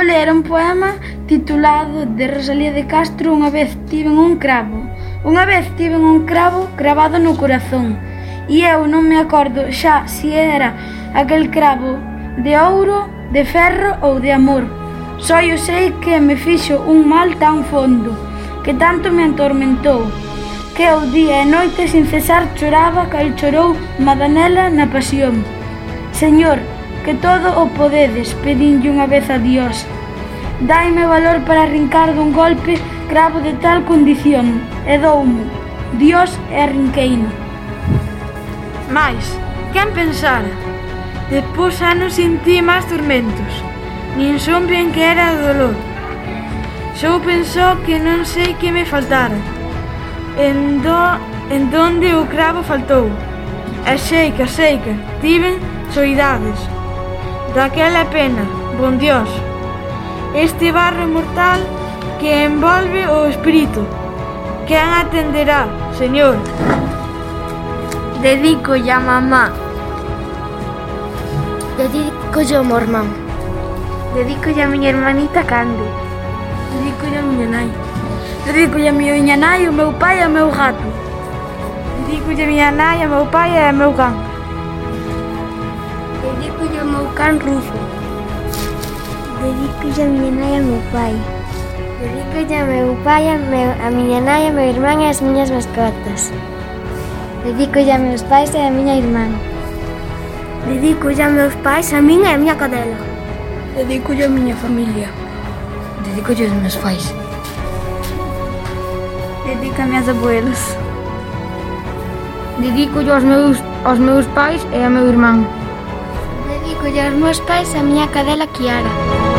ler un poema titulado de Rosalía de Castro, Unha vez tiven un cravo. Unha vez tiven un cravo cravado no corazón, e eu non me acordo xa se era aquel cravo de ouro, de ferro ou de amor. Só eu sei que me fixo un mal tan fondo, que tanto me atormentou, que eu día e noite sin cesar choraba cal chorou Madanela na pasión. Señor, que todo o podedes, pedinlle unha vez a Dios. Daime valor para arrincar dun golpe cravo de tal condición, e doumo. Dios e arrinqueino. Mais, quen pensara? Depus anos sin ti máis tormentos, nin sombren que era o dolor. Só pensou que non sei que me faltara, en donde o cravo faltou. E seica, tiven soidades, daquela pena, bon Dios, este barro mortal que envolve o espírito, quen atenderá, Señor? Dedícolle a mamá, dedícolle ao meu irmán, Dedícolle a miña hermanita Cande. Dedícolle a miña nai. Dedícolle a miña nai, o meu pai e o meu gato. Dedícolle a miña nai, a meu pai e ao meu can. Dedícolle ao meu can Rufo. Dedícolle a miña nai e ao meu pai. Dedícolle ao meu pai, a miña nai, ao meu irmán e as miñas mascotas. Dedícolle a meus pais e a miña irmán. Dedícolle a meus pais, a min e a miña cadela. Dedícolle a miña familia. Dedícolle aos meus pais. Dedico a minhas abuelas. Dedícolle aos meus pais e ao meu irmán. Dedícolle aos meus pais e a miña cadela Kiara.